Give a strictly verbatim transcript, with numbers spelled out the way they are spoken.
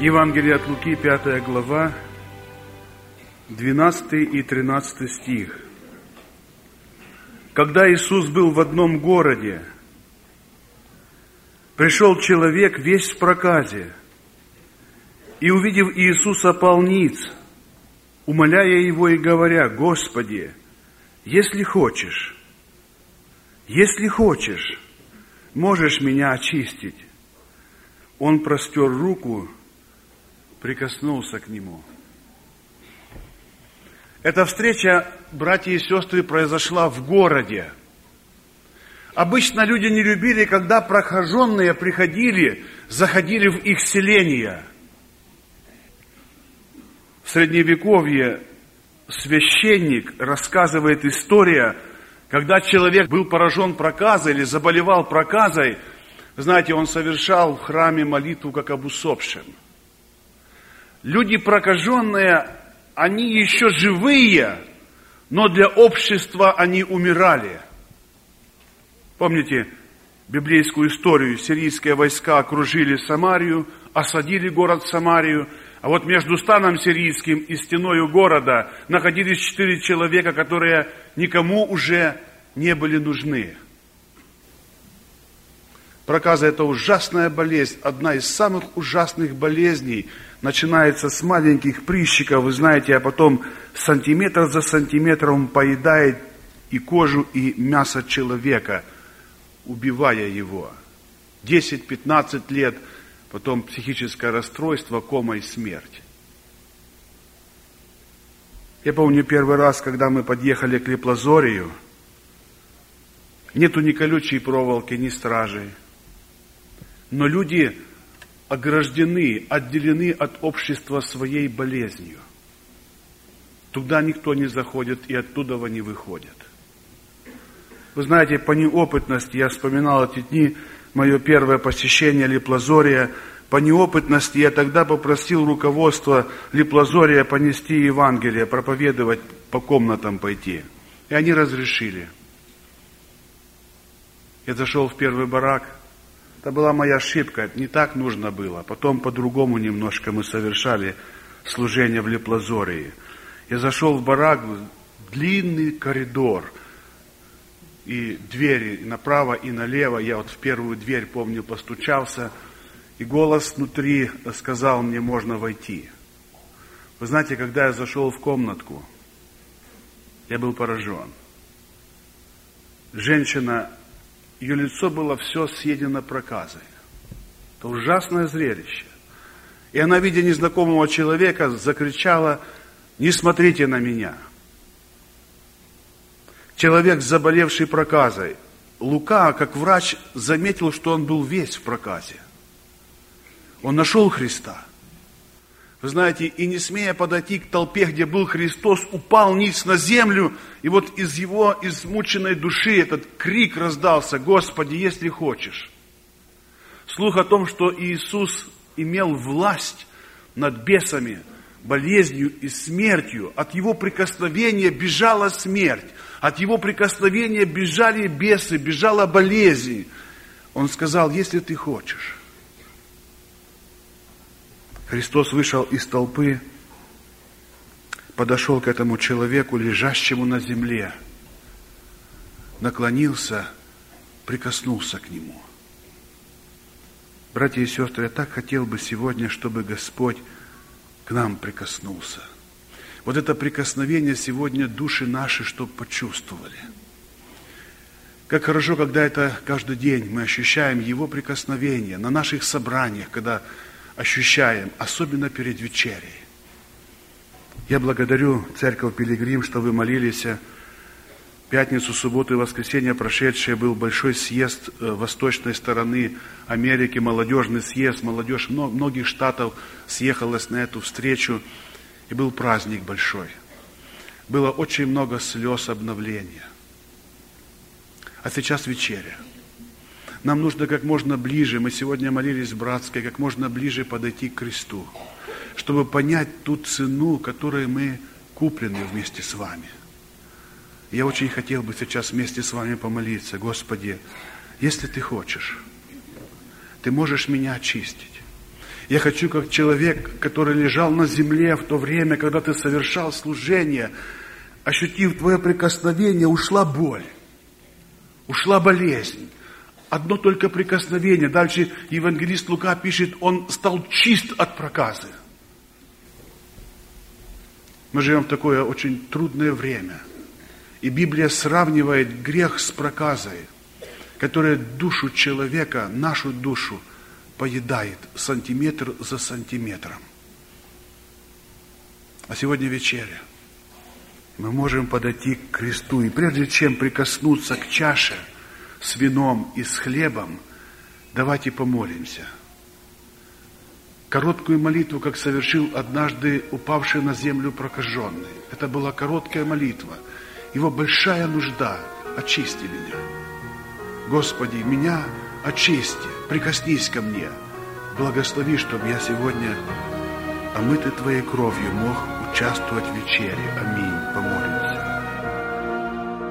Евангелие от Луки, пятая глава, двенадцатый и тринадцатый стих. Когда Иисус был в одном городе, пришел человек весь в проказе, и, увидев Иисуса, пал ниц, умоляя его и говоря: «Господи, если хочешь, если хочешь, можешь меня очистить». Он простер руку, прикоснулся к нему. Эта встреча, братья и сестры, произошла в городе. Обычно люди не любили, когда прохоженные приходили, заходили в их селения. В Средневековье священник рассказывает историю, когда человек был поражен проказой или заболевал проказой, знаете, он совершал в храме молитву как об усопшем. Люди прокаженные, они еще живые, но для общества они умирали. Помните библейскую историю? Сирийские войска окружили Самарию, осадили город Самарию, а вот между станом сирийским и стеною города находились четыре человека, которые никому уже не были нужны. Проказа – это ужасная болезнь, одна из самых ужасных болезней. Начинается с маленьких прыщиков, вы знаете, а потом сантиметр за сантиметром поедает и кожу, и мясо человека, убивая его. десять-пятнадцать лет, потом психическое расстройство, кома и смерть. Я помню первый раз, когда мы подъехали к Леплозорию, нету ни колючей проволоки, ни стражей. Но люди ограждены, отделены от общества своей болезнью. Туда никто не заходит и оттуда не выходит. Вы знаете, по неопытности, я вспоминал эти дни, мое первое посещение Леплозория, по неопытности я тогда попросил руководство Леплозория понести Евангелие, проповедовать, по комнатам пойти. И они разрешили. Я зашел в первый барак. Это была моя ошибка, не так нужно было. Потом по-другому немножко мы совершали служение в Леплозории. Я зашел в барак, длинный коридор, и двери и направо, и налево. Я вот в первую дверь, помню, постучался, и голос внутри сказал мне: можно войти. Вы знаете, когда я зашел в комнатку, я был поражен. Женщина, ее лицо было все съедено проказой. Это ужасное зрелище. И она, видя незнакомого человека, закричала: не смотрите на меня. Человек, заболевший проказой. Лука, как врач, заметил, что он был весь в проказе. Он нашел Христа. Вы знаете, и не смея подойти к толпе, где был Христос, упал ниц на землю, и вот из его измученной души этот крик раздался: Господи, если хочешь. Слух о том, что Иисус имел власть над бесами, болезнью и смертью, от его прикосновения бежала смерть, от его прикосновения бежали бесы, бежала болезнь. Он сказал: если ты хочешь. Христос вышел из толпы, подошел к этому человеку, лежащему на земле, наклонился, прикоснулся к нему. Братья и сестры, я так хотел бы сегодня, чтобы Господь к нам прикоснулся. Вот это прикосновение сегодня души наши, чтобы почувствовали. Как хорошо, когда это каждый день мы ощущаем Его прикосновение на наших собраниях, когда ощущаем, особенно перед вечерей. Я благодарю Церковь Пилигрим, что вы молились. Пятницу, субботу и воскресенье прошедшее был большой съезд восточной стороны Америки, молодежный съезд, молодежь многих штатов съехалась на эту встречу, и был праздник большой. Было очень много слез обновления. А сейчас вечеря. Нам нужно как можно ближе, мы сегодня молились в братской, как можно ближе подойти к кресту, чтобы понять ту цену, которой мы куплены вместе с вами. Я очень хотел бы сейчас вместе с вами помолиться: Господи, если Ты хочешь, Ты можешь меня очистить. Я хочу, как человек, который лежал на земле в то время, когда ты совершал служение, ощутив твое прикосновение, ушла боль, ушла болезнь. Одно только прикосновение. Дальше евангелист Лука пишет, он стал чист от проказы. Мы живем в такое очень трудное время. И Библия сравнивает грех с проказой, которая душу человека, нашу душу, поедает сантиметр за сантиметром. А сегодня вечеря. Мы можем подойти к кресту. И прежде чем прикоснуться к чаше с вином и с хлебом, давайте помолимся. Короткую молитву, как совершил однажды упавший на землю прокаженный. Это была короткая молитва. Его большая нужда. Очисти меня. Господи, меня очисти. Прикоснись ко мне. Благослови, чтобы я сегодня, омытый Твоей кровью, мог участвовать в вечере. Аминь. Помолимся.